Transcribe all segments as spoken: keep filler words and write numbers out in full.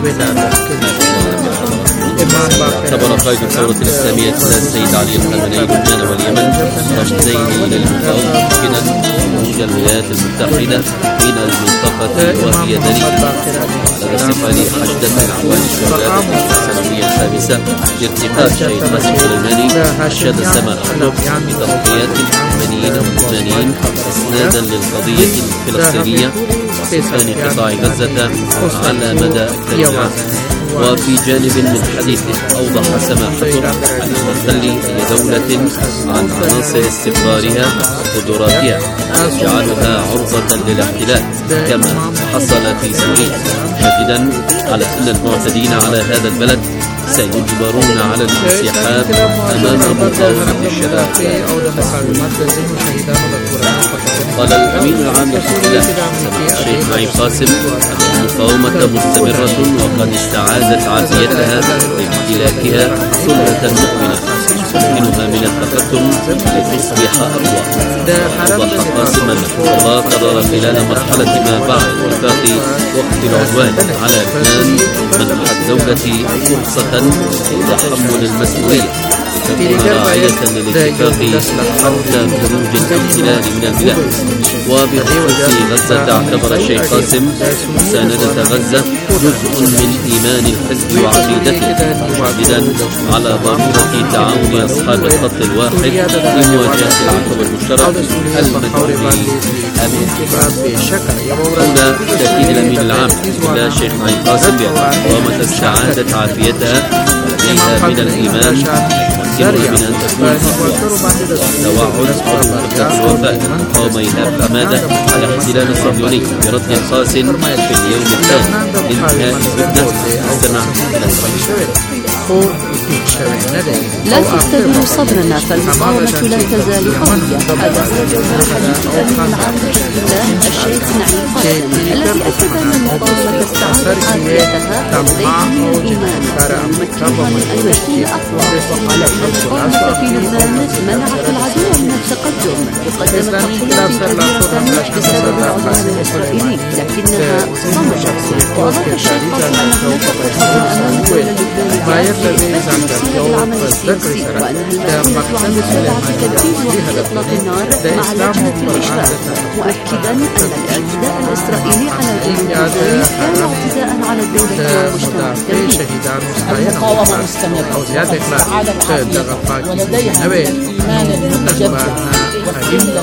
اعتبر قائد الثورة الإسلامية السيد علي الخامنئي لبنان واليمن رشدين للانتقال ممكنا خروج الولايات المتحدة من المنطقة وهي دليل على استقبال حشدا من أعوان الشهداء السنوية الخامسة لارتقاء شهيد قاسم سليماني أشاد سماحته بتضحيات اليمنيين واللبنانيين إسنادا للقضية الفلسطينية وسكان قطاع غزة على مدى أكثر من عام. وفي جانب من حديثه أوضح سماحته أن تخلي أي دولة عن عناصر استقرارها وقدراتها يجعلها عرضة للاحتلال كما حصل في سوريا، شديدا على أن المعتدين على هذا البلد سيجبرون على الانسحاب أمام مقاومة الشباب. قال الأمين العام للحزب الشيخ نعيم قاسم أن المقاومة مستمرة وقد استعادت عافيتها بامتلاكها سلة مؤمنة يمكنها من التقدم لتصبح أقوى. وأوضح قاسم أن الله قرر خلال مرحلة ما بعد اتفاق وقت العدوان على لبنان منح الدولة فرصة لتحمل المسؤولية تكون راعية للاتفاق حتى خروج الاحتلال من البلاد. وبخصوص غزة اعتبر الشيخ قاسم مساندة غزة جزء من إيمان الحزب وعقيدته، مشددا على ضرورة تعاون أصحاب الخط الواحد لمواجهة العدو المشترك المدعو هنا تأكيد الأمين العام إلى الشيخ نعيم قاسم بأن المقاومة استعادت عافيتها ولديها من الإيمان يمكن من أن تكون أقوى. توعد عضو مكتب الوفاء قام إيهاب حمادة على الاحتلال الصهيوني برد قاس في اليوم الثاني لانتهاء الهدنة. استمع إلى لا تختبروا صبرنا فالمقاومة لا تزال قوية. هذا هو جوهر حديث الأمين العام لحزب الله الشيخ نعيم قاسم الذي أكد أن المقاومة استعادت عافيتها ولديها من الإيمان ويمكنها من أن تكون أقوى. المقاومة في لبنان منعت العدو من التقدم وقدمت تضحيات كبيرة بسبب العدوان الإسرائيلي لكنها صمدت. وأضاف الشيخ قاسم أن هناك فرصة أمام الدولة اللبنانية العمل السياسي وأنها المسؤولة عن متابعة تنفيذ وقت إطلاق النار مع لجنة الإشراف، مؤكدا أن الاعتداء الإسرائيلي على الجنود كان اعتداء على الدولة والمجتمع الدولي. المقاومة مستمرة واستعادت عافيتها ولديها الإيمان المتجدد والثقة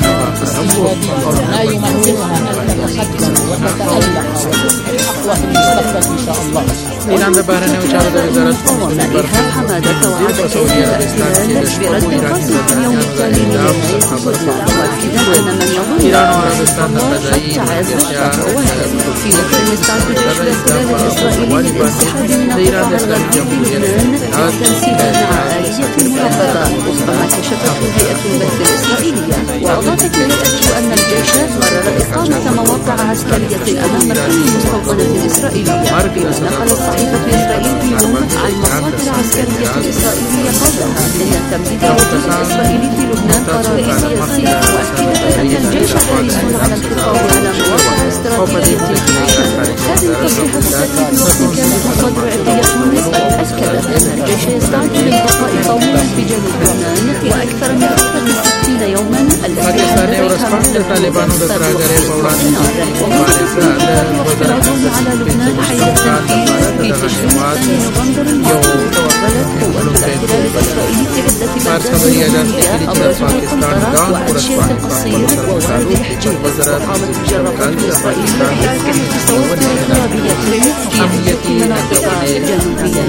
لا يمكنها أن تتقدم وتتألق أقوى في المستقبل إن شاء الله. المقاومة إيهاب حمادة توعد الاحتلال برد قاسم في اليوم التالي لنهاية الهدنة، مؤكدا أن من يظن أن الله ابتعد فهو واحد. في وقت يستعد جيش الاحتلال الإسرائيلي للانسحاب من القطاع الغربي في لبنان تنسيقا مع آلية مراقبة وفق ما كشفته هيئة البث الإسرائيلية. وأضافت الهيئة أن الجيش قرر إقامة مواقع عسكرية أمام كل مستوطنة إسرائيلية. فيما نقلت صحيفة إسرائيل اليوم عن مصادر عسكرية إسرائيلية قولها إن تمديد الوجود الإسرائيلي في لبنان قرار سياسي، مؤكدة أن الجيش حريص على الحفاظ على مواقع استراتيجية في الشام. هذه التصريحات التي بوصف كانت مصادر علمية أكدت أن الجيش يستعد للبقاء قويا في جنوب لبنان وأكثر من أكثر من ستين يوما التي أحدثتها الطالبان ضد النار. واعتراضهم على لبنان حيث في تشرين الثاني نوفمبر الماضي توغلت قوة الاحتلال الإسرائيلي في عدة بلدات أبرزوا القنطرة وأنشية القصير ووادي الحجيز. وقامت الجرافات الإسرائيلية بإسكان تصور انقلابية في عدة مناطق جنوبية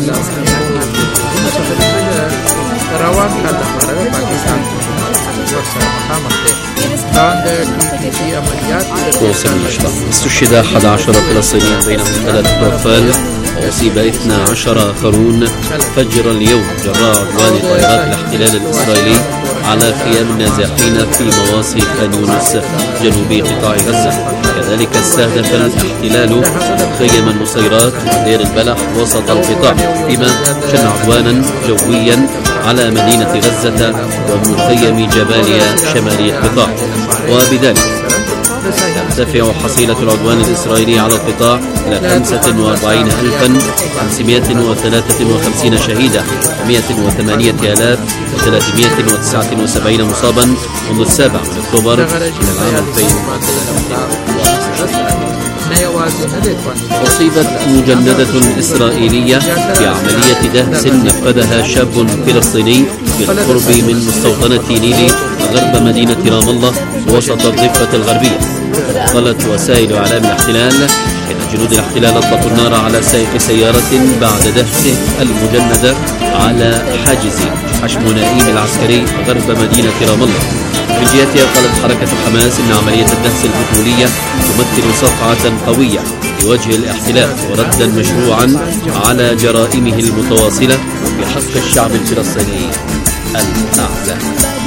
توصل النشرة. استشهد أحد عشر فلسطينيا بينهم ثلاثة أطفال وأصيب اثنا عشر آخرون فجر اليوم جراء عدوان طائرات الاحتلال الإسرائيلي على خيام النازحين في مواصي خان يونس جنوب قطاع غزة. كذلك استهدف الاحتلال خيم النصيرات ودير البلح وسط القطاع، فيما شن عدوانا جويا على مدينة غزة ومخيم جباليا شمالي القطاع. وبذلك ترتفع حصيلة العدوان الإسرائيلي على القطاع إلى خمسة وأربعين ألفا وخمسمائة وثلاثة وخمسين شهيدا ومائة وثمانية آلاف وثلاثمائة وتسعة وسبعين مصابا منذ السابع من أكتوبر إلى العام ألفين وثلاثة. أصيبت مجندة إسرائيلية في عملية دهس نفذها شاب فلسطيني بالقرب من مستوطنة نيلي غرب مدينة رام الله وسط الضفة الغربية. قالت وسائل إعلام الاحتلال إن جنود الاحتلال أطلقوا النار على سائق سيارة بعد دهس المجندة على حاجز حشمونائي العسكري غرب مدينة رام الله. من جهتها قالت حركة حماس إن عملية الدهس البطولية تمثل صفعة قوية لوجه الاحتلال وردا مشروعا على جرائمه المتواصلة بحق الشعب الفلسطيني الأعزاء.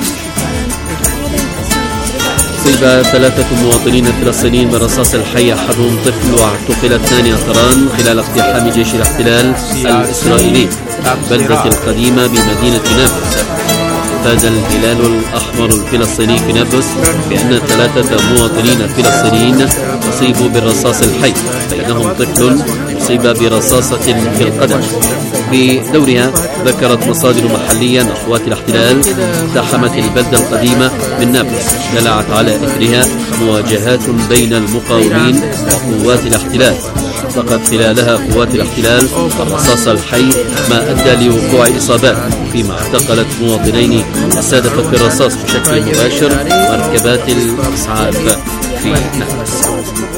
أصيب ثلاثة مواطنين فلسطينيين بالرصاص الحي أحدهم طفل واعتقل اثنان آخران خلال اقتحام جيش الاحتلال الإسرائيلي البلدة القديمة بمدينة نابلس. أفاد الهلال الأحمر الفلسطيني في نابلس بأن ثلاثة مواطنين فلسطينيين أصيبوا بالرصاص الحي بينهم طفل أصيب برصاصة في القدم. بدورها ذكرت مصادر محلية أن قوات الاحتلال اقتحمت البلدة القديمة من نابلس دلعت على إثرها مواجهات بين المقاومين وقوات الاحتلال. أطلقت خلالها قوات الاحتلال الرصاص الحي ما أدى لوقوع إصابات فيما اعتقلت مواطنين استهدفت بالرصاص بشكل مباشر مركبات الإسعاف في نابلس.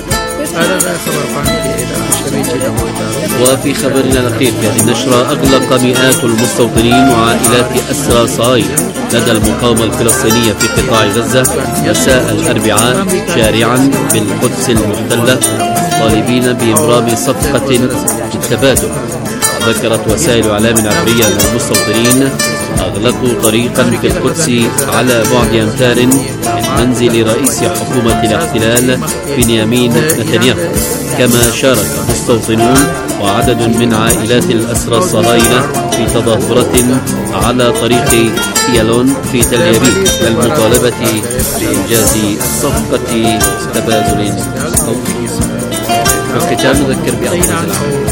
وفي خبرنا الأخير في هذه النشرة أغلق مئات المستوطنين وعائلات أسرى صهاينة لدى المقاومة الفلسطينية في قطاع غزة مساء الأربعاء شارعا بالقدس المحتلة طالبين بإبرام صفقة للتبادل. ذكرت وسائل إعلام عبرية أن المستوطنين أغلقوا طريقا في القدس على بعد أمتار من منزل رئيس حكومة الاحتلال بنيامين نتنياهو. كما شارك مستوطنون وعدد من عائلات الأسرى الصهاينة في تظاهرة على طريق إيالون في تل أبيب للمطالبة بإنجاز صفقة تبادل صوتي. في الختام نذكر بأبرز العام.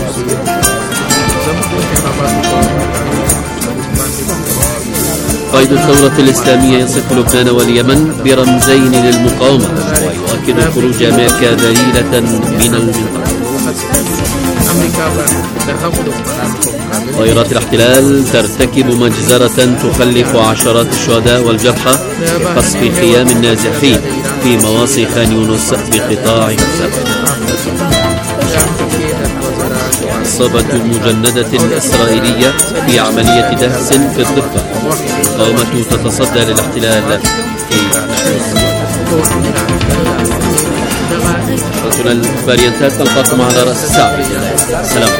قائد الثورة الإسلامية يصف لبنان واليمن برمزين للمقاومة ويؤكد خروج أمريكا دليلة من المنطقة. طائرات الاحتلال ترتكب مجزرة تخلف عشرات الشهداء والجرحى بقصف خيام النازحين في مواصي خان يونس بقطاع غزة. إصابة مجندة إسرائيلية في عملية دهس في الضفة. المقاومة تتصدى للاحتلال في رسول البارينتات. تلقاكم على رأس الساعة. السلام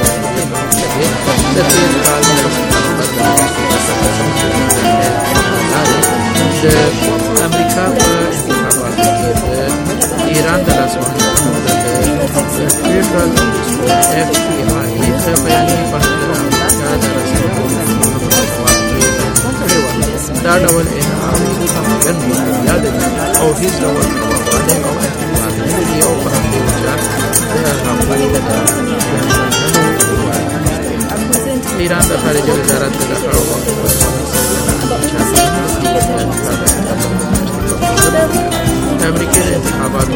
دا ډول انعام او هیڅ ډول پروانه او اعتماد یو فرهنګي وجات د ایران د خارجه وزارت د دفاع د امریکا د انتخاباتو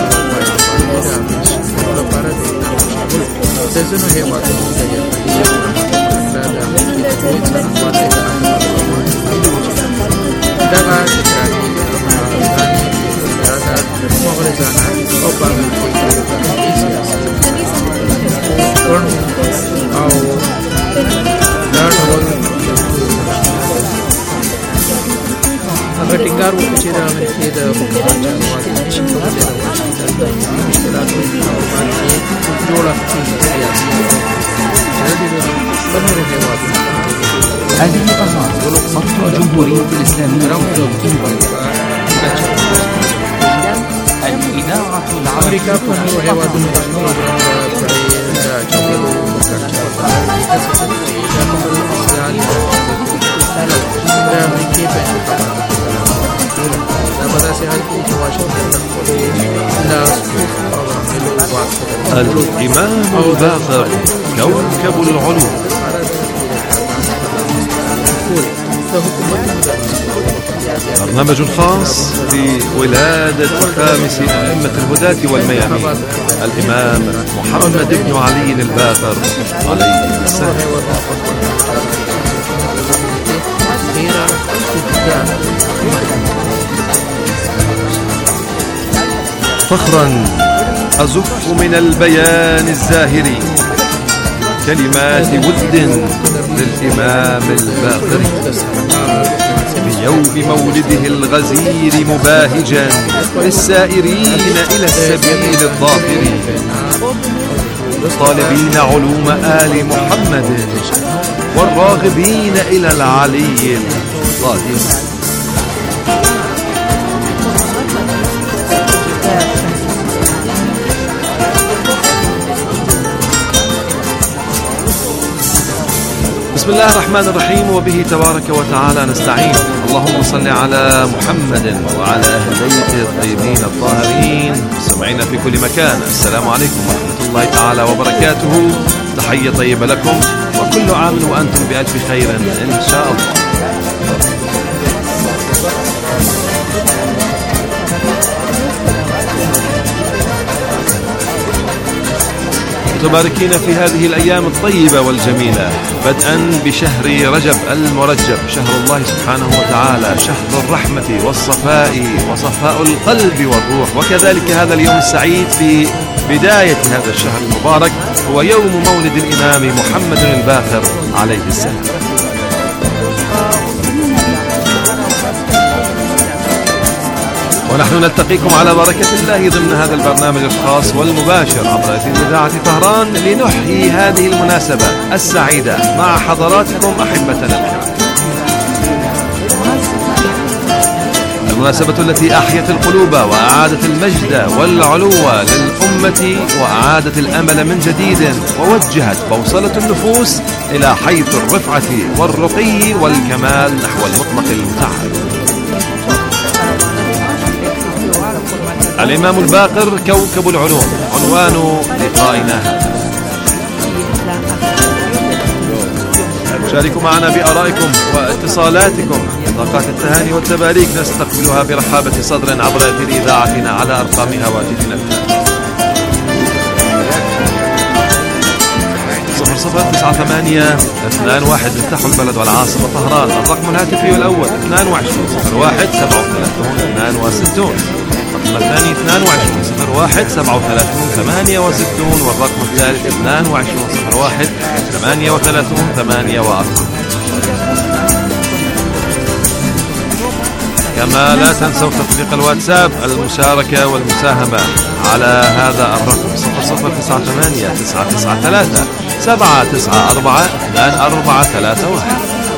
لپاره د ځینو هیوادونو د دغه تکراري مغرضانه او باغي سیاست او دا ډول هغه ټینګار وکړي چې د امریکې د حکومت چارواکي چې کومه د مشکلاتو په اړه جوړه سیاسي هذه القناة صوت الجمهورية الإسلامية الإذاعة العربية الإمام الباقر كوكب العلوم. برنامج خاص بولادة خامس أئمة الهداة والميامين الإمام محمد بن علي الباقر عليه السلام. فخرا أزف من البيان الزاهري كلمات ود للإمام الباقر في يوم مولده الغزير مباهجا للسائرين إلى السبيل الظافر طالبين علوم آل محمد والراغبين إلى العلي القادر. بسم الله الرحمن الرحيم وبه تبارك وتعالى نستعين. اللهم صل على محمد وعلى أهل بيته الطيبين الطاهرين سمعين في كل مكان. السلام عليكم ورحمة الله تعالى وبركاته. تحية طيبة لكم وكل عام وأنتم بألف خير إن شاء الله. متباركين في هذه الأيام الطيبة والجميلة بدءا بشهر رجب المرجب شهر الله سبحانه وتعالى شهر الرحمة والصفاء وصفاء القلب والروح. وكذلك هذا اليوم السعيد في بداية هذا الشهر المبارك هو يوم مولد الإمام محمد الباقر عليه السلام. ونحن نلتقيكم على بركة الله ضمن هذا البرنامج الخاص والمباشر عبر إذاعة طهران لنحيي هذه المناسبة السعيدة مع حضراتكم أحبتنا الكرام. المناسبة التي أحيت القلوب وأعادت المجد والعلو للأمة وأعادت الأمل من جديد ووجهت بوصلة النفوس إلى حيث الرفعة والرقي والكمال نحو المطلق المتعال. الإمام الباقر كوكب العلوم عنوان لقائنا هذا. شاركوا معنا بآرائكم واتصالاتكم. طاقات التهاني والتباريك نستقبلها برحابة صدر عبر أثير إذاعتنا على أرقام هواتفنا صفر صفر تسعة ثمانية اثنان واحد مفتاح البلد والعاصمة طهران. الرقم الهاتفي الأول اثنان وعشرين صفر واحد سبعة وثلاثين اثنان وستين. الرقم الثاني اثنان وعشرين صفر واحد سبعة وثلاثين ثمانية وستين. والرقم الثالث اثنان وعشرين صفر واحد ثمانية وثلاثين ثمانية وأربعين. كما لا تنسوا تطبيق الواتساب المشاركة والمساهمة على هذا الرقم صفر صفر تسعة ثمانية تسعة تسعة ثلاثة سبعة تسعة أربعة اثنان أربعة ثلاثة واحد.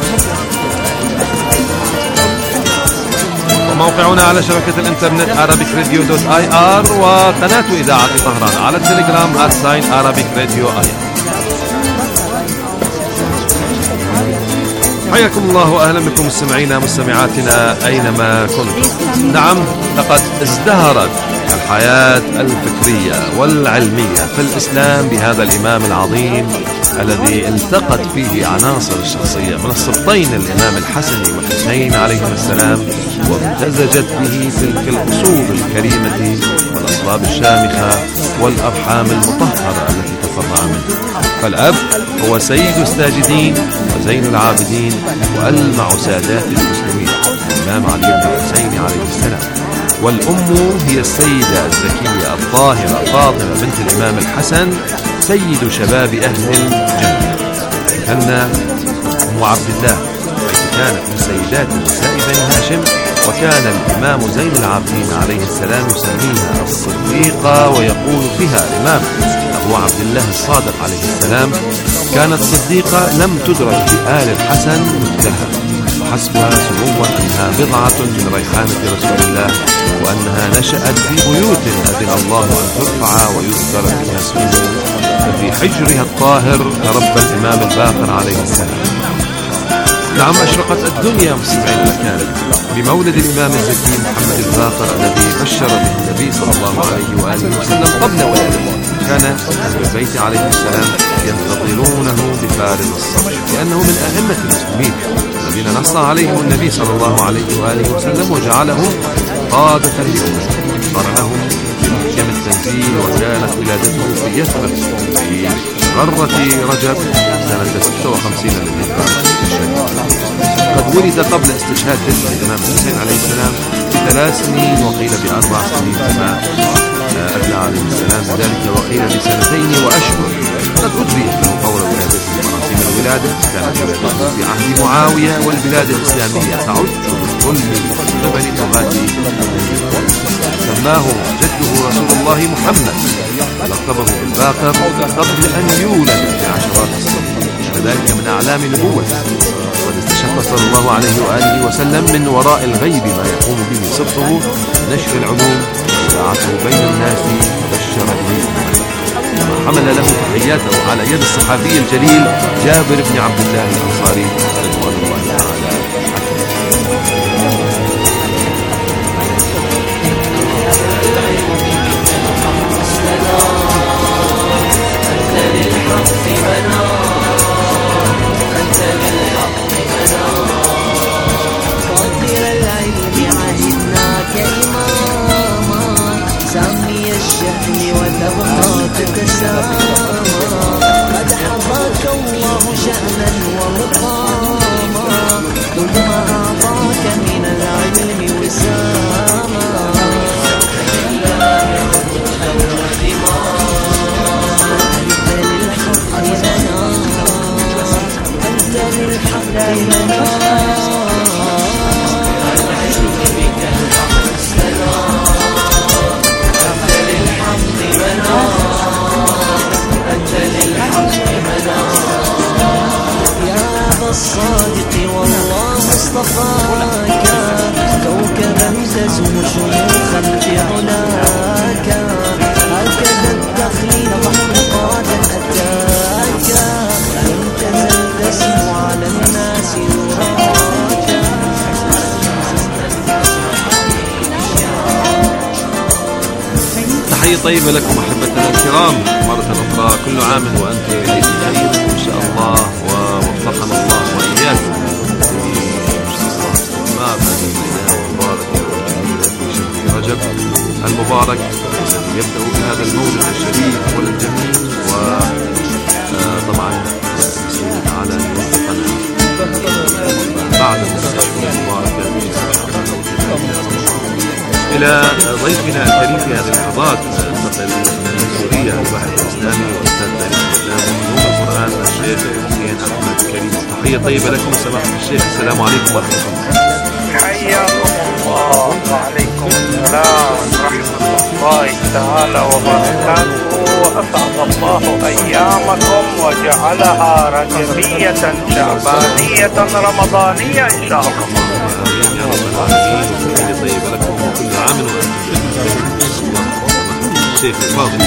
وموقعنا على شبكة الانترنت arabic radio dot i r وقناة إذاعة طهران على التليجرام at sign arabic radio i r. حياكم الله وأهلا بكم مستمعينا مستمعاتنا أينما كنتم. نعم لقد ازدهرت الحياة الفكرية والعلمية في الإسلام بهذا الإمام العظيم الذي التقت فيه عناصر الشخصية من السبطين الإمام الحسن والحسين عليهما السلام وامتزجت به تلك الأصول الكريمة والأصلاب الشامخة والأرحام المطهرة التي تفرع منها. فالأب هو سيد الساجدين وزين العابدين وألمع سادات المسلمين الإمام علي بن الحسين عليه السلام. والأم هي السيدة الزكية الطاهرة فاطمة بنت الإمام الحسن سيد شباب أهل الجنة. كان أم عبد الله حيث كانت من سيدات نساء بني هاشم. وكان الإمام زين العابدين عليه السلام يسميها الصديقة ويقول فيها الإمام أبو عبد الله الصادق عليه السلام كانت صديقة لم تدرك بآل الحسن مثلها وحسبها سموا أنها بضعة من ريحانة رسول الله وأنها نشأت في بيوت أذن الله أن ترفع ويذكر فيها اسمه. ففي حجرها الطاهر تربى الإمام الباقر عليه السلام. نعم أشرقت الدنيا مستمعين المكان بمولد الإمام الزكي محمد الباقر الذي بشر به النبي صلى الله عليه وآله وسلم قبل ولادته. كان أهل البيت عليه السلام ينتظرونه بفارغ الصبر، لأنه من أئمة المسلمين الذين نص عليهم النبي صلى الله عليه وآله وسلم وجعلهم قادة لأمته. قرنهم بمحكم التنزيل، وكانت ولادته في يثرب في غرة رجب سنة ستة وخمسين للهجرة الشريفة. قد ولد قبل استشهاد جده الإمام الحسين عليه السلام بثلاث سنين، وقيل بأربع سنين كما أدلى عليه السلام ذلك، وقيل بسنتين وأشهر. قد أجريت له فور ولادته مراسم الولادة، كانت ولادته في عهد معاوية، والبلاد الإسلامية تعد بكل قبل لغات. سماه جده رسول الله محمد، لقبه بالباقر قبل أن يولد بعشرات السنين، وذلك من أعلام نبوته. وقد استشف صلى الله عليه وآله وسلم من وراء الغيب ما يقوم به صدقه نشر العلوم وإذاعته بين الناس، وبشر به وحمل له تحياته على يد الصحابي الجليل جابر بن عبد الله الأنصاري رضوان الله تعالى. قد حفظك الله شأنا ومقاما، ثم أعطاك من العلم وساما. أنت للحق لنا، الصادق والله اصطفاك، كوكبا تزهو شموخا بعلاك، هكذا التخليل محققاتا أتاك، لم تزل تسمو على الناس نوراك. تحية طيبة لكم أحبتنا الكرام مرة أخرى، كل عام وأنتم بخير إن شاء الله، ووفقنا الله وإياكم ما هذه الليلة المباركة في شهر رجب المبارك الذي يبدأ بهذا المولد الشريف والجميل، وطبعا نسأل تعالى أن يوفقنا بعد الأشهر المباركة في شهر إلى ضيفنا الكريم في هذه اللحظات. ننتقل من سوريا الباحث الإسلامي وأستاذ تاريخ الإسلام وعلوم القرآن الشيخ حسين أحمد كريم. تحية طيبة لكم سماحة الشيخ، السلام عليكم ورحمة الله. حياكم الله وعليكم السلام ورحمة الله تعالى وبركاته، وأسعد الله أيامكم وجعلها رجبية شعبانية رمضانية إن شاء الله. يا رب العالمين. تحية طيبة لكم وكل عام وأنتم بخير. الشيخ الفاضل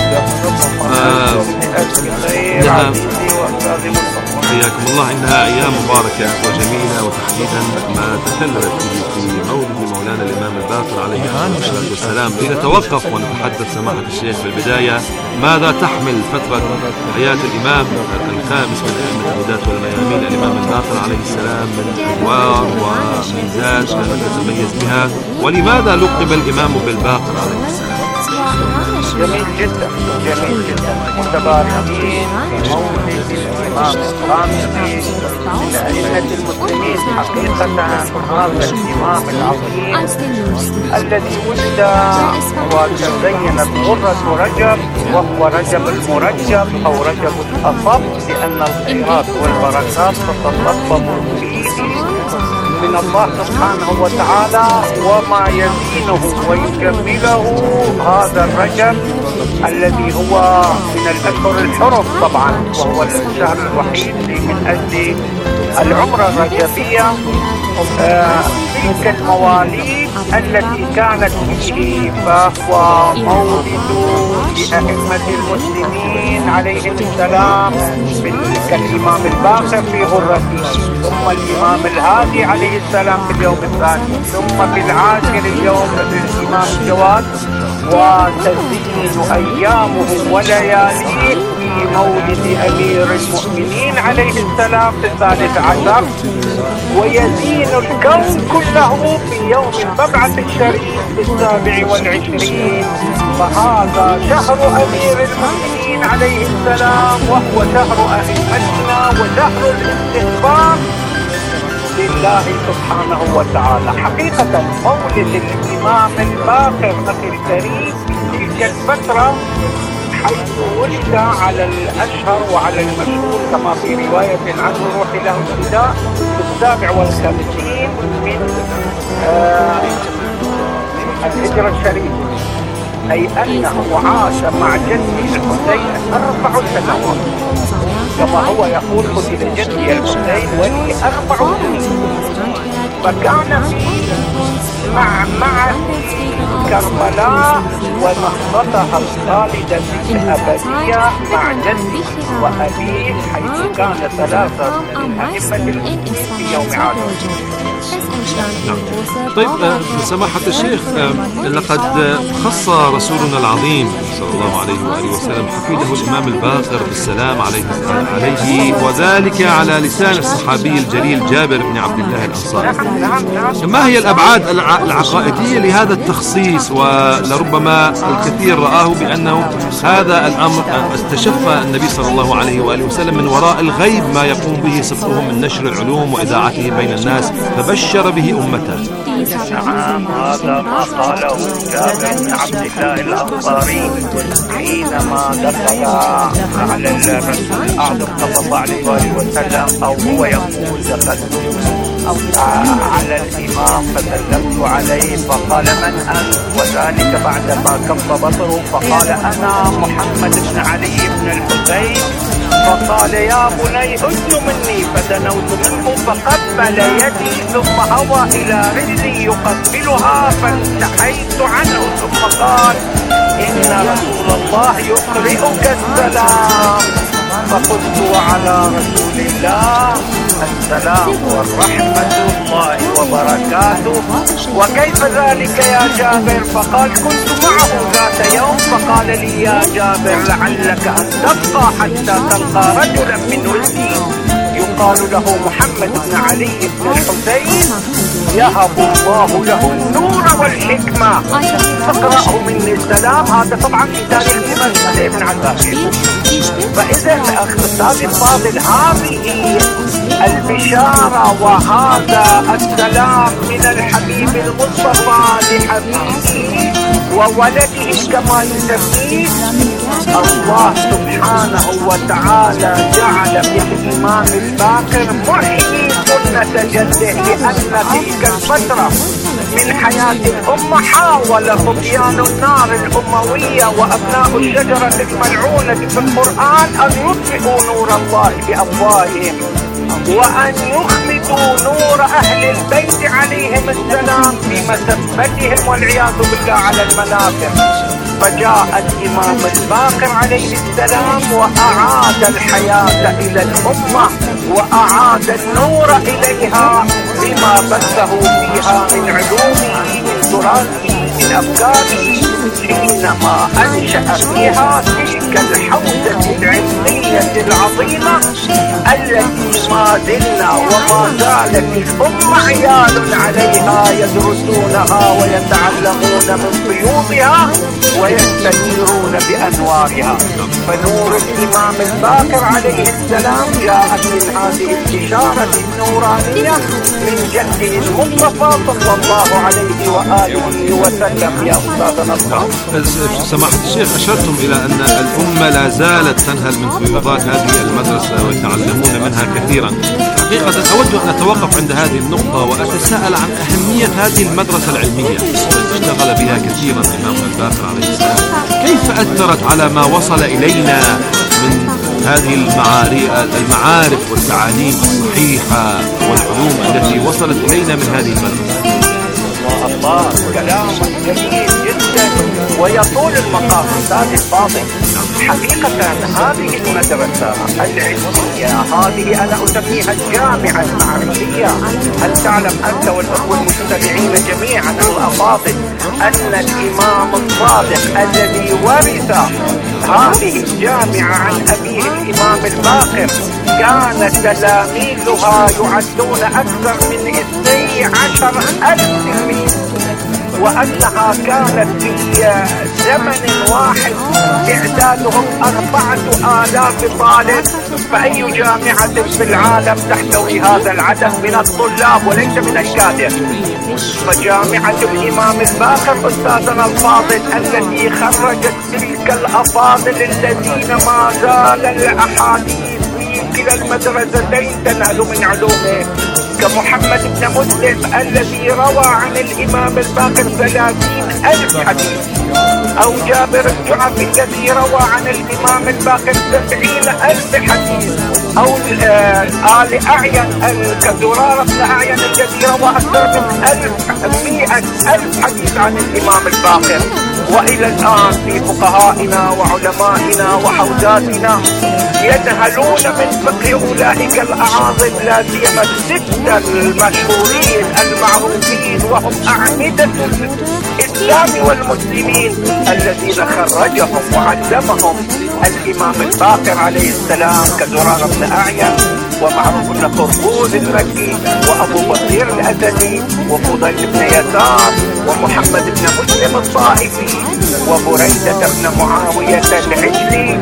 نعم حياكم الله، إنها أيام مباركة وجميلة، وتحديدا ما تكلمت في مولد مولانا الإمام الباقر عليه الصلاة والسلام. لنتوقف ونتحدث سماحة الشيخ في البداية، ماذا تحمل فترة حياة الإمام الخامس من أئمة الهداة والميامين الإمام الباقر عليه السلام من أنوار وميزات كانت تتميز بها، ولماذا لقب الإمام بالباقر عليه السلام؟ جميل جدا جميل جدا، متباركين بمولد الإمام الخامس من أئمة المسلمين. حقيقة هذا الإمام العظيم الذي ولد وتزينت غرة رجب، وهو رجب المرجب أو رجب الأصب، لأن الخيرات والبركات تتطلب فيه من الله سبحانه وتعالى، وما يزينه ويكمله هذا الرجب الذي هو من الأشهر الحرم طبعا، وهو الشهر الوحيد من أجل العمرة الرجبية. آه تلك المواليد التي كانت فيه، فهو مولد لأئمة المسلمين عليهم السلام كالإمام الباقر في غرته، ثم الإمام الهادي عليه السلام في اليوم الثاني، ثم في العاشر اليوم الإمام الجواد، وتزيد أيامه ولياليه في مولد أمير المؤمنين عليه السلام في الثالث عشر، ويزين الكون كله في يوم المبعث الشريف في السابع والعشرين. فهذا شهر أمير المؤمنين عليه السلام، وهو شهر أئمتنا وشهر الاستغفار لله سبحانه وتعالى. حقيقة مولد الإمام الباقر أخي الكريم تلك الفترة حيث ولد على الأشهر وعلى المشهور كما في رواية عنه روح له الفداء في السابع والخمسين من آه الهجرة الشريفة، أي أنه عاش مع جده الحسين أربع سنوات، كما هو يقول قتل جدي الحسين ولي أربع سنين، فكان في مع مع كربلاء ونهضتها الخالدة الأبدية مع جده وأبيه، حيث كان ثلاثة من أئمة المسلمين في يوم عاشوراء. طيب سماحة الشيخ، لقد خص رسولنا العظيم صلى الله عليه وآله وسلم حفيده الإمام الباقر بالسلام عليه عليه وذلك على لسان الصحابي الجليل جابر بن عبد الله الأنصاري. ما هي الأبعاد العقائدية لهذا التخصيص؟ ولربما الكثير رآه بأنه هذا الأمر استشف النبي صلى الله عليه وآله وسلم من وراء الغيب ما يقوم به سبقه من نشر العلوم وإذاعته بين الناس، فبشر به أمته. نعم، هذا ما قاله جابر بن عبد الله الأنصاري حينما دخل على الرسول الأعظم صلى الله عليه وسلم، أو هو يقول دخلت على الإمام فسلمت عليه فقال من أنت؟ وذلك بعدما كف بصره فقال أنا محمد بن علي بن الحسين. فقال يا بني ادن مني، فدنوت منه فقبل يدي ثم هوى إلى رجلي يقبلها فانتحيت عنه، ثم قال إن رسول الله يقرئك السلام. فقلت وعلى رسول الله السلام والرحمة الله وبركاته، وكيف ذلك يا جابر؟ فقال كنت معه ذات يوم فقال لي يا جابر لعلك أن تبقى حتى تلقى رجلا من ولدي يقال له محمد بن علي بن الحسين يهب الله له النور والحكمة فاقرأه مني السلام. هذا طبعا في تاريخ مسجد ابن عباس. فإذا أستاذ الفاضل هذه البشارة وهذا السلام من الحبيب المصطفى لحبيبه وولده كما يسميه الله سبحانه وتعالى، جعل في الإمام الباقر محيي سنة جده، لأن تلك الفترة من حياة الأمة حاول طغيان النار الأموية وأبناء الشجرة الملعونة في القرآن أن يطفئوا نور الله بأفواههم وأن يخمدوا نور أهل البيت عليهم السلام بمسبتهم والعياذ بالله على المنابر. فجاء الإمام الباقر عليه السلام وأعاد الحياة إلى الأمة وأعاد النور إليها بما بثه فيها من علومه من تراثه من أفكاره، حينما أنشأ فيها تلك الحوزة العلمية العظيمة التي ما زلنا وما زالت الأمة عيال عليها يدرسونها ويتعلمون من فيوضها ويستنيرون بأنوارها. فنور الإمام الباقر عليه السلام جاءت من هذه البشارة النورانية من جده المصطفى صلى الله عليه وآله وسلم. يا أستاذنا الفاضل، سماحة الشيخ، أشرتم إلى أن الأمة لا زالت تنهل من فيوضات هذه المدرسة ويتعلمون منها كثيرا. حقيقة أود أن أتوقف عند هذه النقطة وأتساءل عن أهمية هذه المدرسة العلمية التي اشتغل بها كثيرا الإمام الباقر عليه السلام. كيف أثرت على ما وصل إلينا من هذه المعارف والتعاليم الصحيحة والعلوم التي وصلت إلينا من هذه المدرسة؟ الله، كلام جميل جدا ويطول المقام. أستاذ الفاضل، حقيقة هذه المدرسة العلمية هذه أنا أسميها الجامعة المعرفية. هل تعلم أنت والأخوة المستمعين جميعا الأفاضل أن الإمام الصادق الذي ورث هذه الجامعة عن أبيه الإمام الباقر كان تلاميذها يعدون أكثر من اثني عشر ألف تلميذ، وأنها كانت في زمن واحد إعدادهم أربعة آلاف طالب. فأي جامعة في العالم تحتوي هذا العدد من الطلاب وليس من الكادر؟ فجامعة الإمام الباقر أستاذنا الفاضل التي خرجت تلك الأفاضل الذين ما زال الأحاديث في كلا المدرستين تنال من علومه، كمحمد بن مسلم الذي روى عن الإمام الباقر ثلاثين ألف حديث، أو جابر الجعفي الذي روى عن الإمام الباقر سبعين ألف حديث، أو آل أعين كزرارة بن أعين الذي روى أكثر من ألف مئة ألف حديث عن الإمام الباقر. وإلى الآن في فقهائنا وعلمائنا وحوزاتنا يذهلون من فقه أولئك الأعاظم، لا سيما الستة المشهورين المعروفين وهم أعمدة الإسلام والمسلمين الذين خرجهم وعلمهم الإمام الباقر عليه السلام، كزرارة بن أعين ومعروف بن قرقوز المكي وأبو بصير الأسدي وفضيل بن يسار ومحمد بن مسلم الطائفي وبريدة بن معاوية العجلي.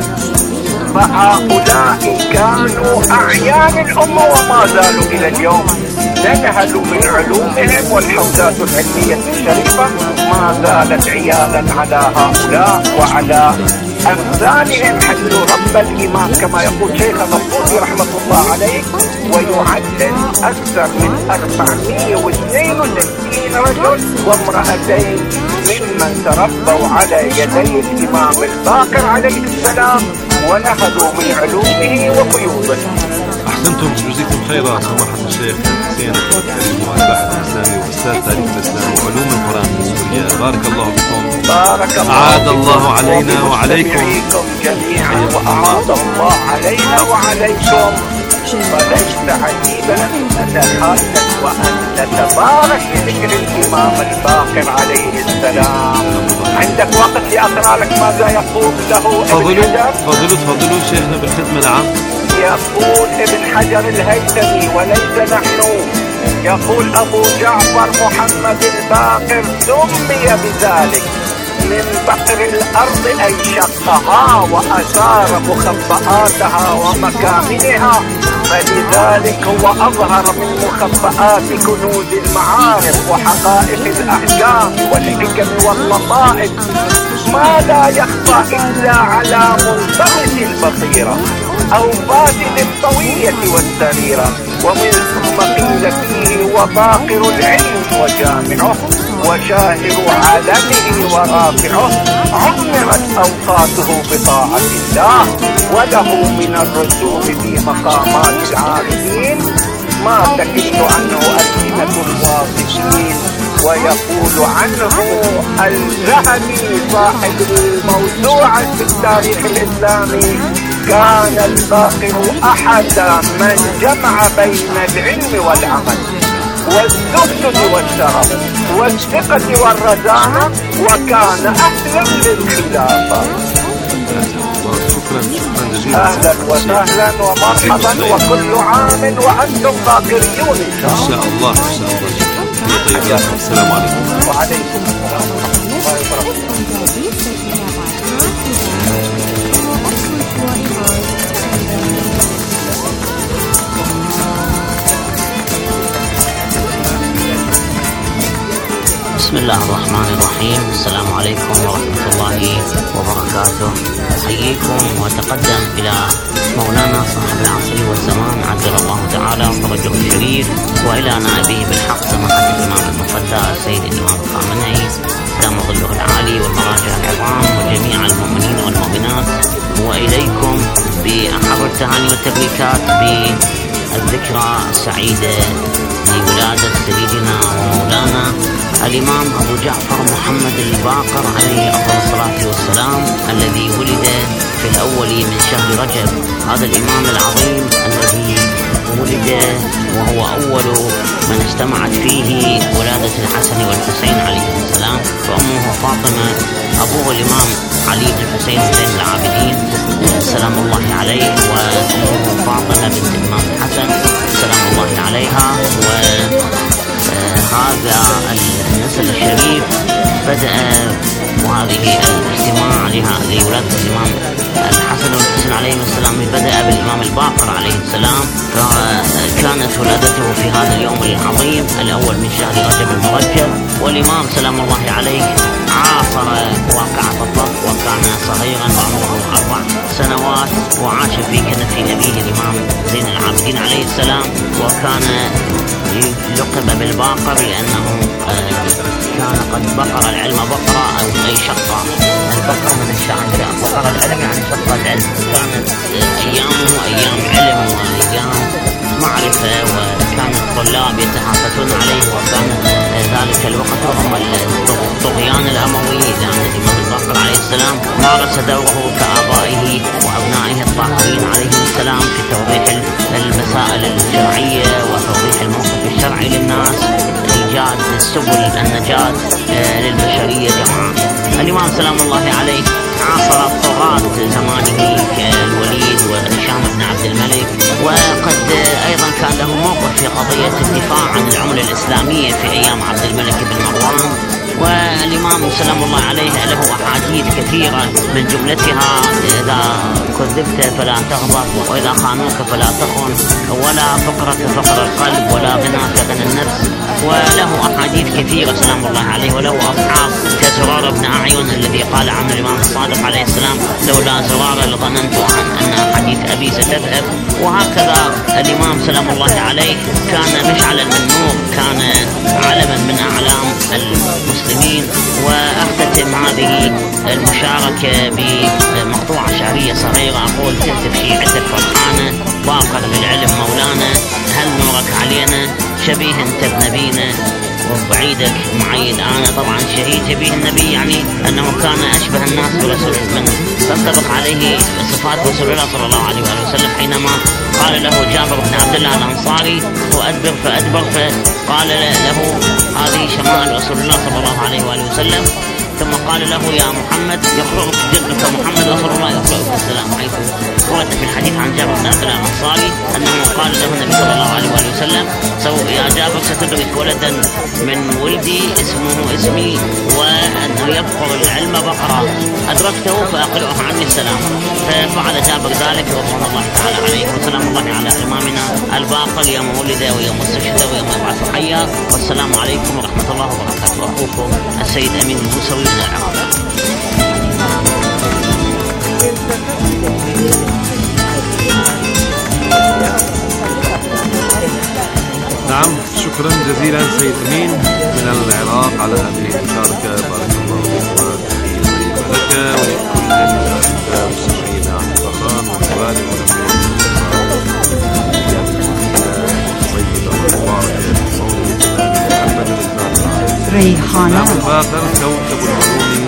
فهؤلاء كانوا أعيان الأمة وما زالوا إلى اليوم. ننهل من علومهم، والحوزات العلمية الشريفة ما زالت عيالا على هؤلاء وعلى أمثالهم، حيث رب الإمام كما يقول شيخ الطوفي رحمة الله عليه ويعلم أكثر من أربعمائة واثنين وستين رجل وامرأتين ممن تربوا على يدي الإمام الباقر عليه السلام ونهضوا من علومه وفيوضه. أحسنتم، جزيكم خيرا سماحة الشيخ حسين الكريم، الباحث الإسلامي وأستاذ تاريخ الإسلام وعلوم القرآن في سوريا. بارك الله بكم. بارك الله أعاد الله علينا وعليكم جميعا، وأعاد الله علينا وعليكم. فليس عجيبا أن نتحدث وأن نتبارك بذكر الإمام الباقر عليه السلام. عندك وقت لأقرأ لك ماذا يقول له ابن حجر؟ فضلوا فضلوا شيخنا بالخدمة. نعم. يقول ابن حجر الهيثمي وليس نحن، يقول أبو جعفر محمد الباقر سمي بذلك من بقر الأرض أي شقها وأثار مخبئاتها ومكامنها، فلذلك هو أظهر من مخبئات كنوز المعارف وحقائق الأحكام والحكم واللطائف ما لا يخفى إلا على منطمس البصيرة أو فاسد الطوية والسريرة. ومن ثم قيل فيه وباقر العلم وجامعه وشاهر عالمه ورافعه، عمرت أوقاته بطاعة الله وله من الرسوم في مقامات العارفين ما تكل عنه ألسنة الواصفين. ويقول عنه الذهبي صاحب الموسوعة في التاريخ الإسلامي كان الباقر أحد من جمع بين العلم والعمل والزهد والشرف والثقة والرزانة وكان أهلا للخلافة. شكرا شكرا جزيلا. أهلا وسهلا ومرحبا وكل عام وأنتم باقريون إن شاء الله. إن شاء الله إن شاء الله. طيب، السلام عليكم. وعليكم السلام ورحمة الله وبركاته. بسم الله الرحمن الرحيم. السلام عليكم ورحمة الله وبركاته. أحييكم وأتقدم إلى مولانا صاحب العصر والزمان عجل الله تعالى فرجه الشريف، وإلى نائبه بالحق سماحة الإمام المقدس سيد الإمام الخامنئي دام ظله العالي والمراجع العظام وجميع المؤمنين والمؤمنات، وإليكم بأحر التهاني والتبريكات بالذكرى السعيدة لولادة سيدنا ومولانا الإمام أبو جعفر محمد الباقر عليه أفضل الصلاة والسلام، الذي ولد في الأول من شهر رجب. هذا الإمام العظيم الذي ولد وهو أول من اجتمعت فيه ولادة الحسن والحسين عليه السلام، وأمه فاطمة، أبوه الإمام علي بن الحسين زين العابدين سلام الله عليه، وأمه فاطمة بنت الإمام الحسن سلام الله عليها. وهذا النسل الشريف بدأ وهذه الاجتماع لولادة الإمام الحسن والحسين عليهم السلام بدأ بالإمام الباقر عليه السلام، فكانت ولادته في هذا اليوم العظيم الأول من شهر رجب المرجب. والإمام سلام الله عليه عاصر واقعة الطف وكان صغيرا وعمره أربع سنوات، وعاش في كنف أبيه الإمام زين العابدين عليه السلام، وكان لقب بالباقر لأنه كان قد بقر العلم بقرة أو أي شقة. البقر من الشعر، بقر العلم يعني شقة العلم. كانت أيامه أيام علم وأيام معرفة، وكان الطلاب يتحافتون عليه، وكان ذلك الوقت رغم الطغيان الأموي لأن الإمام الباقر عليه السلام مارس دوره كآبائه وأبنائه الطاهرين عليهم السلام في توضيح المسائل الشرعية وتوضيح الموقف الشرعي للناس، إيجاد سبل النجاة للبشرية جمعاء. الإمام سلام الله عليه عاصر الطغاة زمانه كالوليد وهشام بن عبد الملك، وقد أيضا كان له موقف في قضية الدفاع عن العملة الإسلامية في أيام عبد الملك بن مروان. والإمام سلام الله عليه له أحاديث كثيرة من جملتها إذا كذبت فلا تغضب، وإذا خانوك فلا تخن، ولا فقرك فقر القلب، ولا غناك غنى النفس. وله أحاديث كثيرة سلام الله عليه، وله أصحاب كزرار بن أعين الذي قال عنه الإمام الصادق عليه السلام لولا زرار لظننت أن أحاديث أبي ستذهب. وهكذا الإمام سلام الله عليه كان مشعلا من نور، كان علما من أعلام المسلمين. وأختتم هذه المشاركة بمقطوعة شعرية صغيرة أقول: تهتف شيعتك فرحانة، باقر بالعلم مولانا، هل نورك علينا، شبيه انت بنبينا، وبعيدك معيد أنا. طبعا شبيه النبي يعني أنه كان أشبه الناس برسول من تنطبق عليه صفات رسول الله صلى الله عليه وسلم، حينما قال له جابر بن عبد الله الأنصاري وأدبر فأدبر، فقال له هذه شمائل رسول الله صلى الله عليه وسلم، ثم قال له يا محمد يقرأك جدك محمد رسول الله يقرأك السلام، حيث ورد في الحديث عن جابر بن عبد الله الأنصاري أنه قال له النبي صلى الله عليه وسلم: يا جابر ستدرك ولدا من ولدي اسمه اسمي وأنه يبقر العلم بقرة، أدركته فأقرأه عني السلام. ففعل جابر ذلك رضوان الله تعالى عليه، وسلام الله على إمامنا الباقر يوم ولد ويوم استشهد ويوم يبعث حيا. والسلام عليكم ورحمة الله وبركاته. أخوكم السيد أمين الموسوي من العراق. نعم، شكرا جزيلا سيد أمين من العراق على هذه المشاركة. بارك الله فيك وتحية طيبة لك ولكل المستمعين عن البخار وكذلك ونحن ريحانات الباقر كوكب العلوم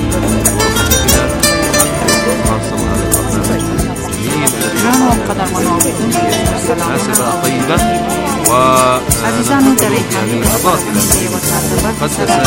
مناسبة طيبة عزيزان دريحاني لحظات مقدسة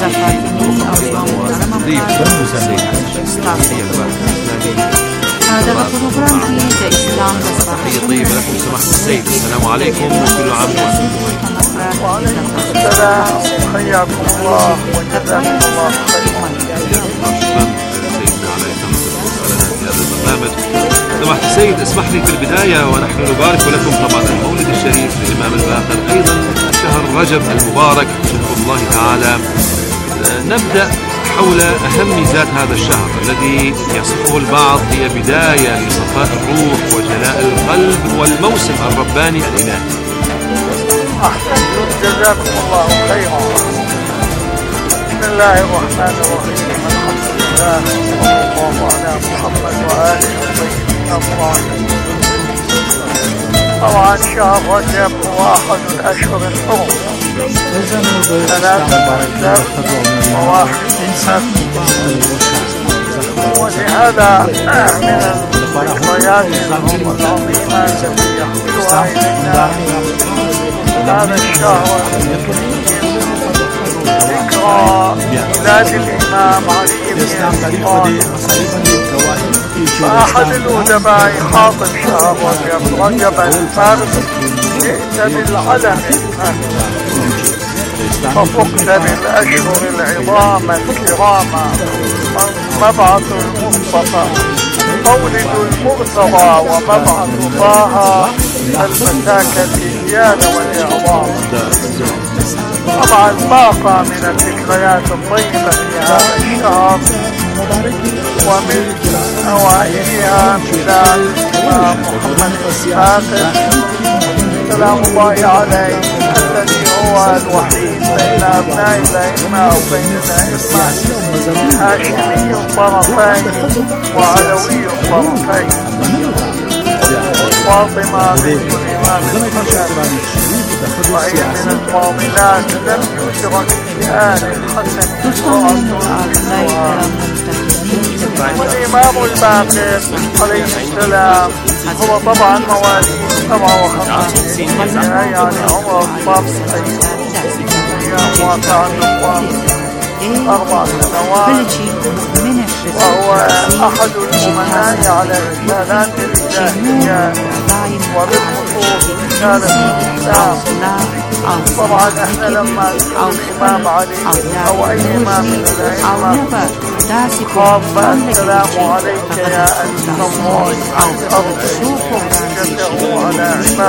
هذا البروغرام في الإسلام. تحية طيبة لكم سماحة السيد. السلام عليكم وكل عام وأنتم وعليكم السلام، حياكم الله وجزاكم الله خيرا. شكرا سيدنا على إتمام رسالنا في هذا البرنامج. سماحة السيد، اسمح لي في البداية ونحن نبارك لكم طبعا المولد الشريف للإمام الباقر، أيضا شهر رجب المبارك شهر الله تعالى. نبدأ حول أهم ميزات هذا الشهر الذي يصفه البعض هي بداية لصفاء الروح وجلاء القلب والموسم الرباني الإلهي. أحسنتم، جزاكم الله خيرا. بسم الله الرحمن الرحيم، الحمد لله وصلى الله على محمد وآله الطيبين الطاهرين. طبعا شهر رجب هو أحد الأشهر الحرم، ثلاثة من رجب وواحد من سبت، ولهذا من الذكريات العظيمة التي يحملها إلينا هذا الشهر ذكرى ميلاد الإمام علي بن أبي طالب. فأحد الأدباء خاطب شهر رجب رجب الفارس جئت بالعلم ففقت بالأشهر العظام الكرام، مبعث المصطفى مولد المرتضى ومبعث طه المساكة الزياد والإعظام. طبعا باقى من الذكريات الطيبة في هذا الشهر، ومن أوائلها ميلاد الإمام محمد الباقر سلام الله عليه، الذي هو الوحيد بين أبناء الأئمة أو بين الأئمة، هاشمي الطرفين وعلوي الطرفين، فاطمة بنت الإمام الحسن، وهي من الفاضلات لم يشرك في آل الحسن والإمام الباقر عليه السلام هو طبعا مواليد سبعة وخمسين يعني عمر الطفل واقع النقوام أربع سنوات، وهو أحد الأمناء على رسالات الإلهية وبالخصوص رسالة الإسلام. طبعا احنا لما نقول الإمام علي أو أي إمام من الأئمة خاصة السلام عليك يا أنت الله أرض جده على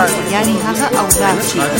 عباده.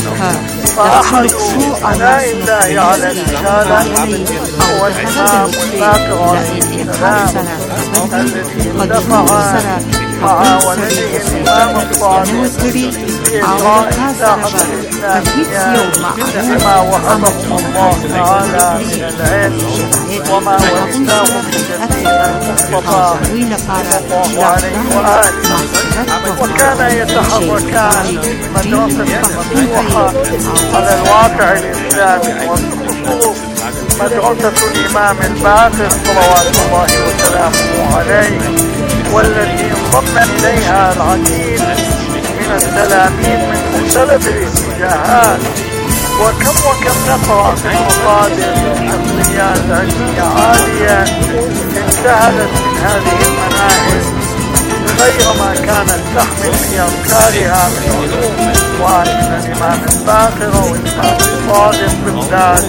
فأحد أبناء الله على الرسالة هو الإمام الباقر عليه السلام، الذي دفع مع ولده الإمام الصادق في إجراء الساحة الإسلامية بما وهبه الله تعالى من العلم وما ورثناه من جديد المصطفى صلى الله عليه وآله. وكان يتحركان مدرسة مفتوحة على الواقع الإسلامي، وبالخصوص مدرسة الإمام الباقر صلوات الله وسلامه عليه، والتي انضم إليها العديد من التلاميذ من مختلف الاتجاهات. وكم وكم نقرأ في مصادر شخصيات علمية عالية انتهلت من هذه المناهج غير ما كانت تحمل في أفكارها من علوم وعلم الإمام الباقر والإمام الصادق بالذات.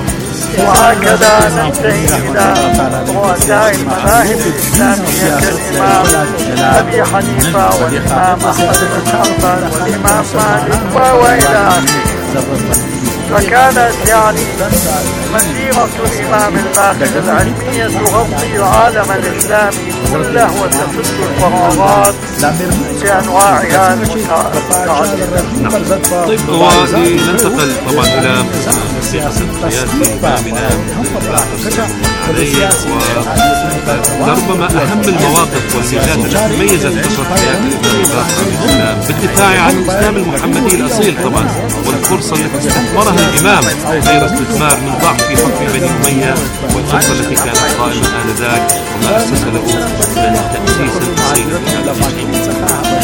وهكذا ننتهي إلى رؤساء المذاهب الإسلامية كالإمام أبي حنيفة والإمام أحمد بن حنبل والإمام مالك وإلى آخره. فكانت يعني مسيرة الإمام الباقر العلمية تغطي العالم الإسلامي كله وتسد الفراغات بأنواعها المتعددة. طيب، ولننتقل طبعا إلى سياسة القيادة إمامنا عليه، وربما أهم المواقف والميزات التي ميزت فترة حياة الإمام الباقر بالدفاع عن الإسلام المحمدي الأصيل طبعا، والفرصة التي استثمرها الإمام غير استثمار من ضعف في حكم بني أمية، والفرصة التي كانت قائمة آنذاك وما أسس له من تأسيس الأصيل في هذا الشيء.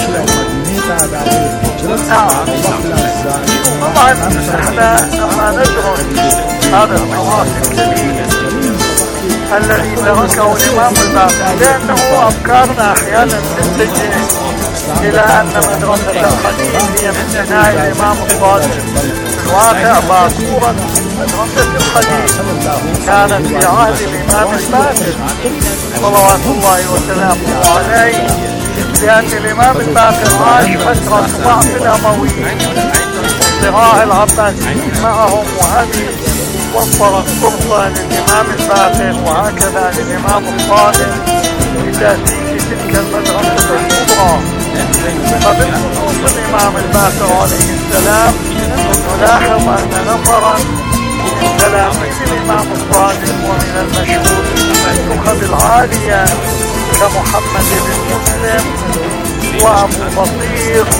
طبعا احنا لما ندرس هذا التراث الكبير الذي تركه الإمام الباقر، لأنه أفكارنا أحيانا تتجه إلى أن مدرسة الحديث هي من بناء الإمام الصادق. في الواقع باصورة مدرسة الحديث كانت في عهد الإمام الباقر صلوات الله وسلامه عليه، لأن الإمام الباقر عاش فترة ضعف الأمويين صراع العباسيين معهم، وهذه وفرت فرصة للإمام الباقر وهكذا للإمام الصادق لتأسيس تلك المدرسة الكبرى. فبالخصوص الإمام الباقر عليه السلام نلاحظ أن نفرا من تلاميذ الإمام الصادق ومن المشهور بالنخب العالية كمحمد بن مسلم وأبو بصير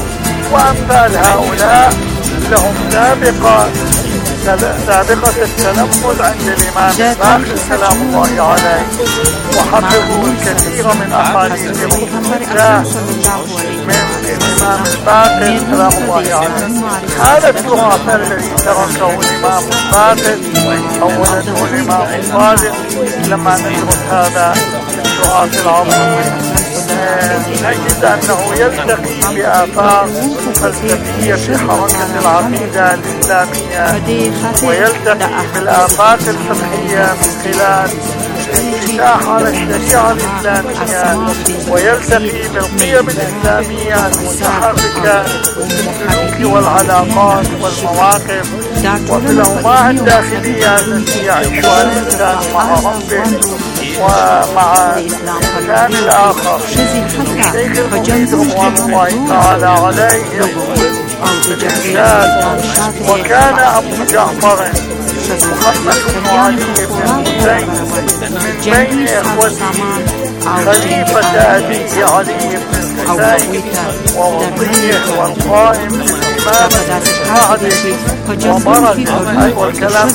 وأمثال هؤلاء لهم سابقة سابقة التلمذ عند الإمام الباقر سلام الله عليه، وحفظوا الكثير من أحاديث رسول الله من الإمام الباقر سلام الله عليه. هذا التراث الذي تركه الإمام الباقر أو ولده الإمام الصادق، لما ندرس هذا التراث العظيم نجد أنه يلتقي بآثار فلسفية في حركة العقيدة الإسلامية، ويلتقي بالآفاق الفقهية من خلال الانفتاح على الشريعة الإسلامية، ويلتقي بالقيم الإسلامية المتحركة في السلوك والعلاقات والمواقف وفي الأوضاع الداخلية التي يعيشها الإنسان مع ربه ومع الإنسان الآخر. الشيخ المفيد رضوان الله تعالى عليه يقول بالإرشاد: وكان أبو جعفر محمد بن علي بن الحسين من بين إخوته خليفة أبيه علي بن الحسين ووصيه والقائم بالإمام المهدي، وبرز أيوة الكلام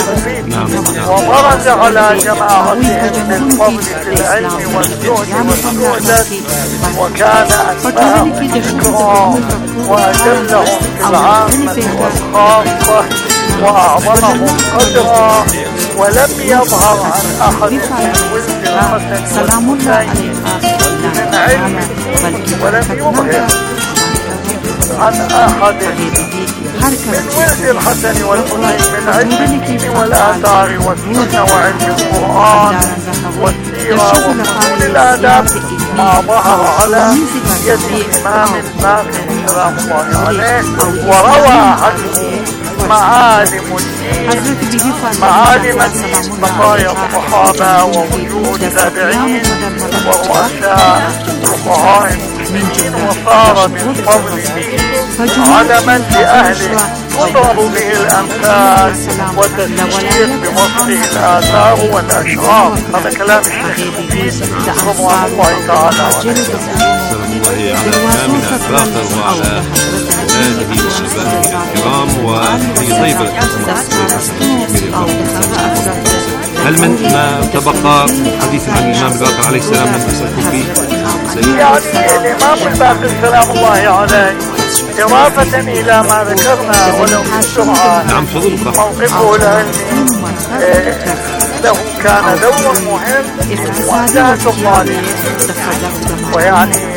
وبرز على جماعتهم بالفضل في العلم والجهد والسؤدد، وكان أكبرهم ذكرا وأجلهم في العامة والخاصة وأعظمهم قدرا، ولم يظهر عن أحد من ولد الحسن والحسين من علم ولم يظهر عن أحد من ولد الحسن والحسين من علم الدين والآثار والسنة وعلم القرآن والسيرة وفنون الآداب ما ظهر على يد الإمام الباقر سلام الله عليه. وروى عنه معالم الدين معالم الدين بقايا الصحابة ووجود تابعين ورؤساء فقهاء المسلمين، وصار من فضله علما لأهله تضرب به الأمثال وتستشير بوصفه الآثار والأشعار. هذا كلام الشيخ المفيد رضوان الله تعالى عليه. سلام الله على إمامنا الباقر وعلى أولاده وشبابه الكرام وفي ضيف هل من ما تبقى حديث عن الإمام الباقر عليه السلام من تسألكم فيه؟ يعني الإمام الباقر سلام الله عليه إضافة إلى ما ذكرنا ولو بسرعة نعم موقفه العلمي له كان دور مهم وانتهت الظالمين، ويعني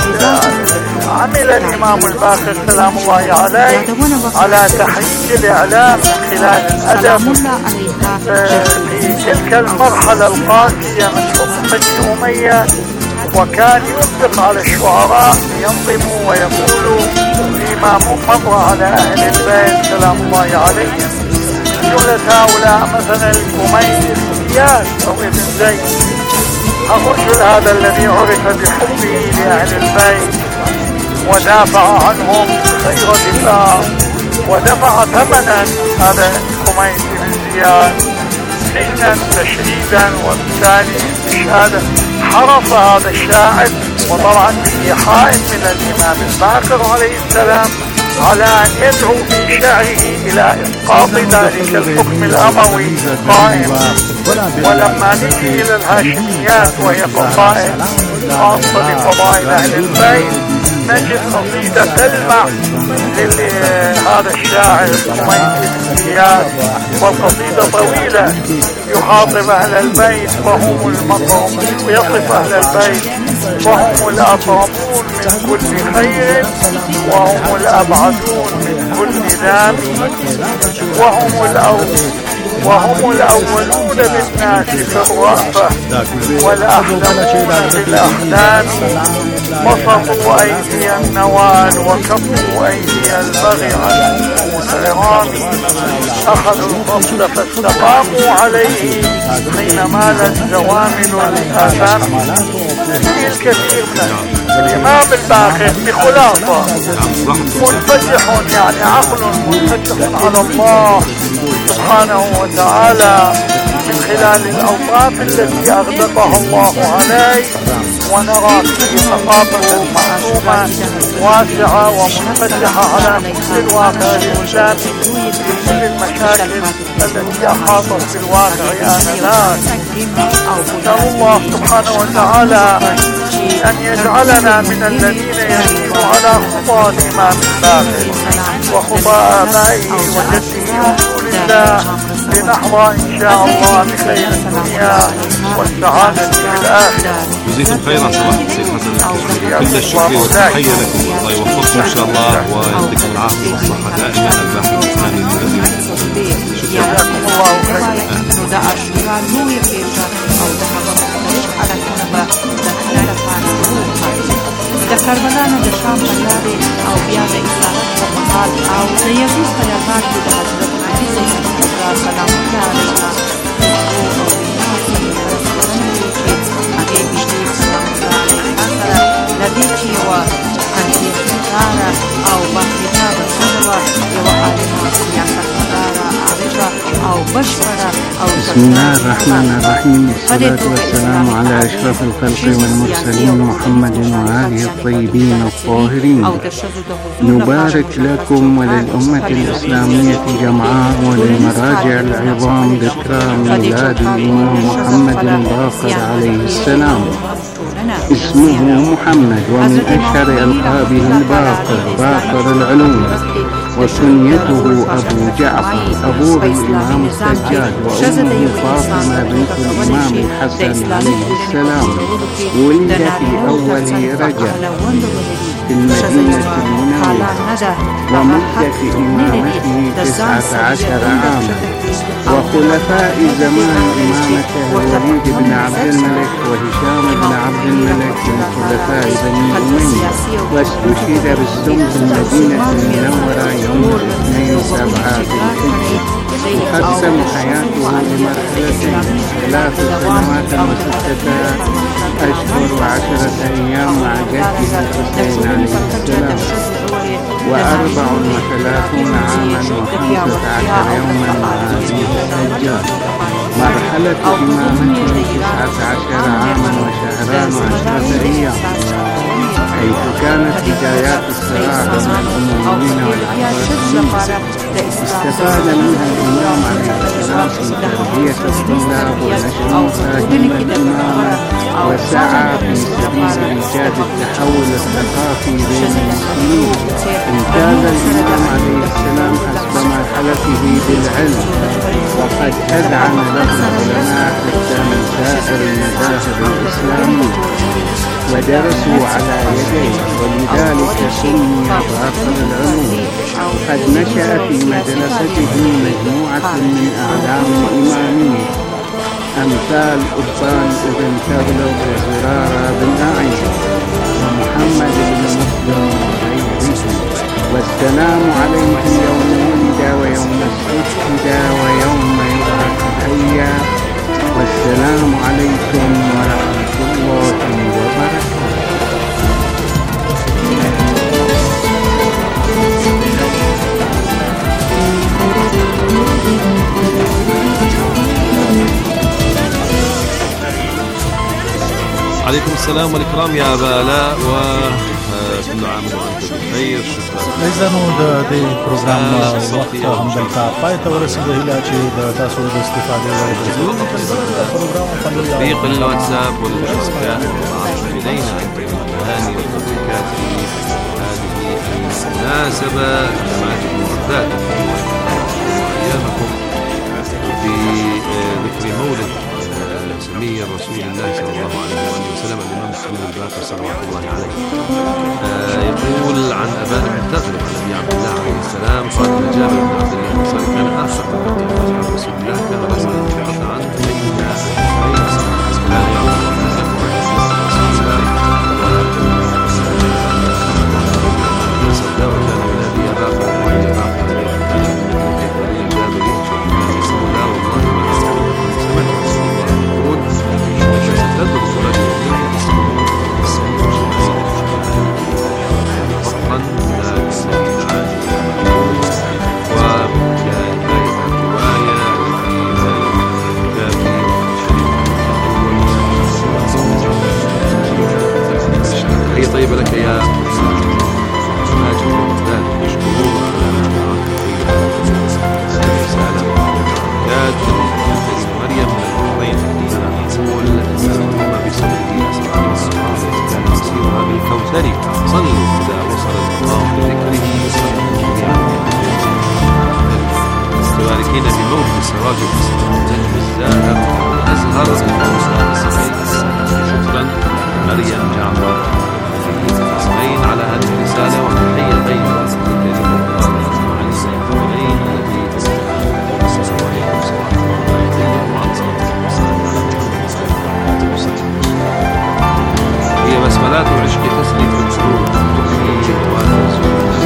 عمل الإمام الباقر سلام الله عليه على تحريك الإعلام من خلال الأدب في تلك المرحلة القاسية من حكم بني أمية، وكان يطلق على الشعراء ينظموا ويقولوا فيما مر على أهل البيت سلام الله عليهم. جملة هؤلاء مثلا الكميل زياد أو ابن زيد، الرجل هذا الذي عرف بحبه لأهل البيت ودافع عنهم خير دفاع ودفع ثمنا هذا الكميل بن زياد سجنا تشريدا وبالتالي استشهادا. حرص هذا الشاعر وطبعا بإيحاء من الإمام الباقر عليه السلام على أن يدعو في شعره إلى إسقاط ذلك الحكم الأموي قائم. ولما نجي إلى الهاشميات وهي قصائد خاصة بفضائل أهل البيت نجد قصيدة تلمع لهذا الشاعر كميل بن زياد، والقصيدة طويلة يخاطب أهل البيت وهم المكرمون، ويصف أهل البيت وهم الأكرمون من كل خير وهم الأبعدون من كل ذنب وهم الأولون وهم الأولون بالناس في الرأفة والأحلمون في الأحلام، بسطوا أيدي النوال وكفوا أيدي البغي عن الغرام، أخذوا الفضل فاستقاموا عليه حين مالت زوامل الآثام. في الكثير من الإمام الباقر بخلاصة منفتح، يعني عقل منفتح على الله سبحانه وتعالى من خلال الأوقاف التي أغلقها الله عليه، ونرى فيه ثقافة معصومة واسعة ومنفتحة على كل الواقع الإسلامي في كل المشاكل التي أحاطت بالواقع آنذاك. نسأل الله سبحانه وتعالى أن يجعلنا من الذين يسير على خطى الإمام الباقر وخطى آبائه وجده رسول الله، لنحظى إن شاء الله بخير الدنيا والسعادة في الآخرة. جزيكم خيرا صباح السيد حسن، كل الشكر والتحية لكم، الله يوفقكم إن شاء الله ويعطيكم العافية والصحة دائما. الباحث الإسلامي الجزيل، جزاكم الله خيرا. د کربلا نه د شام په لارې او بیا د اصلاحات په مهال او د یزید په یادګار کې د حضرت علي زین الکبرا سلام الله علیها او ویناسي رسولانو چې هغې بشري سلام الله علیها سره د دې چې یوه کنفیسیونره او بااختیاره ښځه وه، یوه عالمه سیاستمداره عارفه او بشپړه او بسم الله الرحمن الرحيم، والصلاة والسلام على أشرف الخلق والمرسلين محمد وآله الطيبين الطاهرين. نبارك لكم وللأمة الإسلامية جمعاء وللمراجع العظام ذكرى ميلاد الإمام محمد الباقر عليه السلام. اسمه محمد، ومن أشهر ألقابه الباقر باقر العلوم، وكنيته أبو جعفر، أبوه الإمام السجاد، وأمه فاطمة بنت الإمام الحسن عليه السلام. ولد في أول رجب في المدينة المنورة، ومدة إمامته تسعة عشر عاما. وخلفاء زمان إمامته الوليد بن عبد الملك وهشام بن عبد الملك من خلفاء بني أمية، واستشهد بالسم في المدينة المنورة يوم الاثنين سبعة في الحجة. وقسم حياته لمرحلتين، ثلاث سنوات وستة أشهر وعشرة أيام مع جده الحسين عليه السلام، وأربع وثلاثون عاما وخمسة عشر يوما مع أبيه السجاد. مرحلة إمامته تسعة عشر عاما وشهران وعشرة أيام، حيث كانت بدايات الصراع بين الأمويين والعباسيين. استفاد منها الإمام عليه السلام في تربية الطلاب ونشر مفاهيم الإمامة، وسعى في سبيل إيجاد التحول الثقافي بين المسلمين. امتاز الإمام عليه السلام حسب مرحلته بالعلم، وقد أذعن له العلماء حتى من سائر المذاهب الإسلامية، ودرسوا على يديه، ولذلك سمي باقر العلوم. قد نشأ في مدرسته مجموعة من أعلام الإمامية أمثال أبان بن تغلب وزرارة بن أعين ومحمد بن مسلم وغيرهم. والسلام عليكم يوم ولد ويوم استشهد ويوم يبعث حيا. والسلام عليكم ورحمة الله وبركاته. عليكم السلام والإكرام يا أبا آلاء، وكل عام وأنتم بخير. شكرا. إذن د دې پروګرام وخت همدلته پای ته ورسېدو، هیله چې د تاسو د استفادې وړ ګرځي. تطبيق الواتساب والأصدقاء والمعارف إلينا أنتم التهاني والتبريكات في هذه المناسبة، جماعة الموردات أيامكم بذكر مولد سمي رسول الله صلى الله عليه وآله وسلم الإمام محمد الباقر صلوات الله عليه. آه يقول عن أبان بن تغلب عن أبي عبد الله عليه السلام قال إن جابر بن عبد الله الأنصاري كان آخر من رسول الله، كان رسول الله عنه بين بين صلى الله عليه وسلم تحية طيبة لك يا ماجد البغداد، مشكور على رسالة كاد مريم من البحرين تقول وما بصدره أسرار الصلاة كان مسيرها بالكوثر صلوا إذا وصل المقام بذكره مستباركين بموت السراج نجم الزاهر الأزهر شكرا مريم جعفر في فصلين على هذه الرسالة، وتحية طيبة للكريم مع السيدين التي تستحق السلام عليكم ورحمة الله وبركاته. هي بسملات العشق تسري في القلوب تحيي نوافذ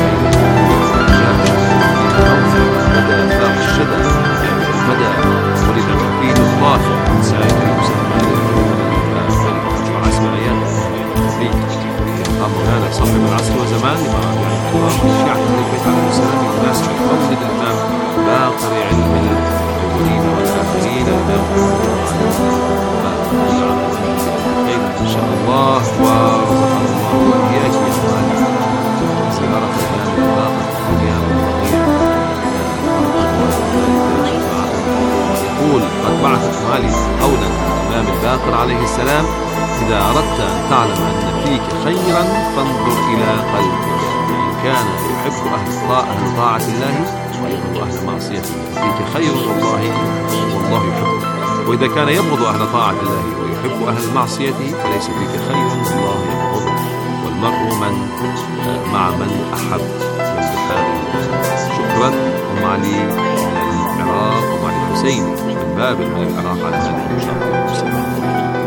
بدا فاق الشدى بدا ولد الحفيد الطافئ من سائر المسلمين مع اسماعيل في مولانا صاحب العصر وزمان لما يعني الشيعة البيت عليه السلام يناسب مولد الإمام باقر علم الأولين والآخرين الإمام خير إن شاء الله، ورزقنا الله وإياك يا زيارة الإمام باقر يقول قد بعثت مالي قولا الإمام الباقر عليه السلام: إذا أردت أن تعلم أن فيك خيرا فانظر إلى قلبك، إن كان يحب أهل طاعة الله ويبغض أهل معصيته فيك خير والله والله يحبه، وإذا كان يبغض أهل طاعة الله ويحب أهل معصيته فليس فيك خير والله يبغضه، والمرء من مع من أحب. شكرا. أم علي من العراق، أم علي الحسيني من بابل من العراق على هذه المشاركة.